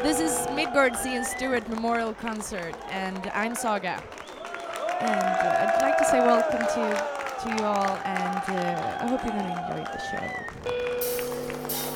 This is Midgard C. and Stewart Memorial Concert, and I'm Saga. And I'd like to say welcome to you all, and I hope you're gonna enjoy the show.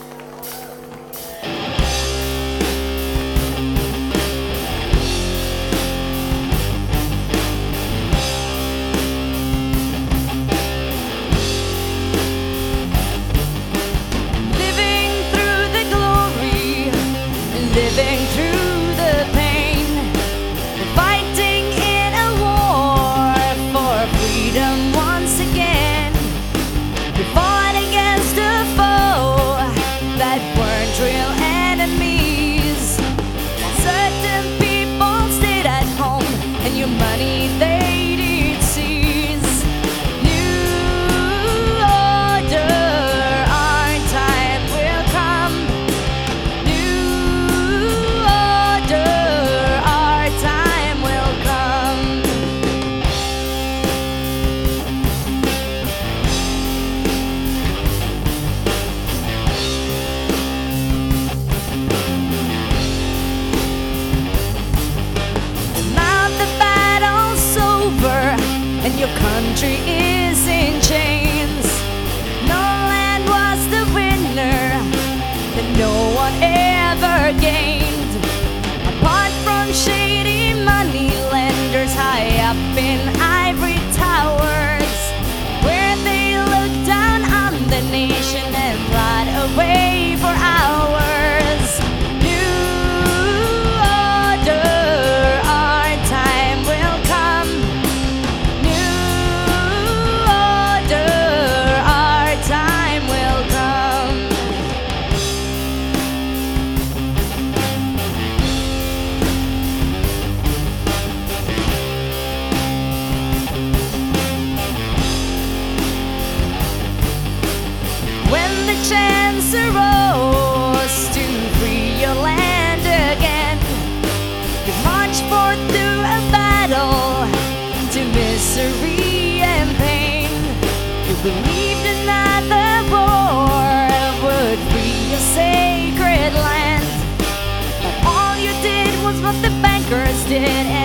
Living through the pain, fighting in a war for freedom once again. We fought against a foe that weren't real enemies. Certain people stayed at home, and your money they did seize. New order, our time will come. And your country is in chains. No land was the winner that no one ever gained, apart from shady money lenders high up in ivory towers, where they look down on the nation and plot away for hours. New order, our time will come. Chance arose to free your land again. You marched forth through a battle to misery and pain. You believed another war would free your sacred land, but all you did was what the bankers did.